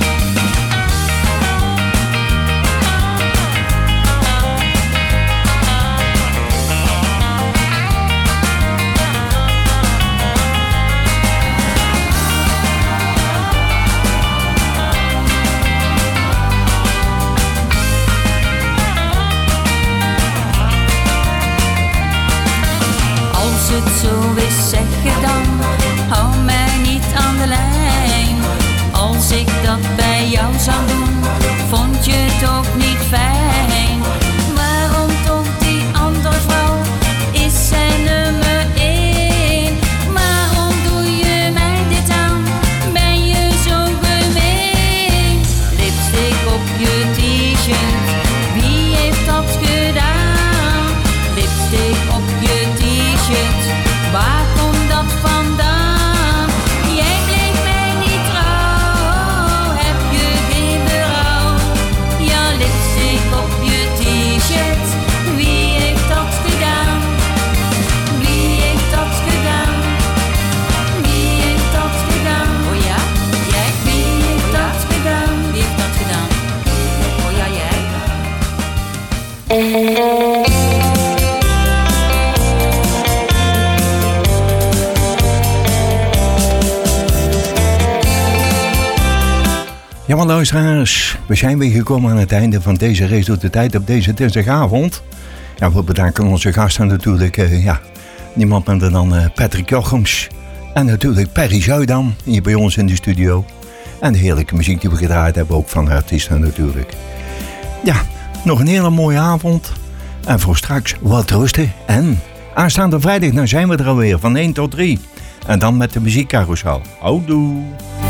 Als het zo is, zeg je dan, hou mij niet aan de lijn. Als ik dat bij jou zou doen, vond je het ook niet fijn. Waarom toch die andere vrouw, is zij nummer één? Waarom doe je mij dit aan, ben je zo gemeen? Lipstick op je t-shirt, wie heeft dat gedaan? Lipstick op je t-shirt, waar komt dat vandaan? Jij bleef mij niet trouw, heb je geen berouw? Ja, lipstick op je t-shirt, wie heeft dat gedaan? Wie heeft dat gedaan? Wie heeft dat gedaan? Oh ja, jij? Wie heeft dat gedaan? Wie heeft dat gedaan? Oh ja, jij? Ja, maar luisteraars, we zijn weer gekomen aan het einde van deze race door de tijd op deze dinsdagavond. Ja, we bedanken onze gasten natuurlijk. Uh, ja, niemand minder dan uh, Patrick Jochems. En natuurlijk Perry Zuidam, hier bij ons in de studio. En de heerlijke muziek die we gedraaid hebben, ook van de artiesten natuurlijk. Ja, nog een hele mooie avond. En voor straks wat rusten. En aanstaande vrijdag, dan zijn we er alweer van één tot drie. En dan met de muziekcarousel. Houdoe.